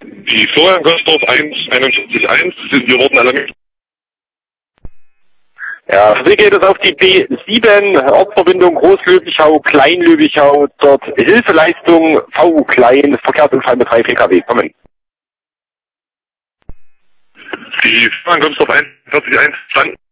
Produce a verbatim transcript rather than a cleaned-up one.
Die Florian Gösdorf eins einundvierzig eins, wir wurden alarmiert. Ja, für Sie geht es auf die B sieben, Ortsverbindung Großlöbichau, Kleinlöbichau, dort Hilfeleistung V U Klein, Verkehrsunfall mit drei P K W, kommen. Die Florian Gösdorf eins einundvierzig eins, stand.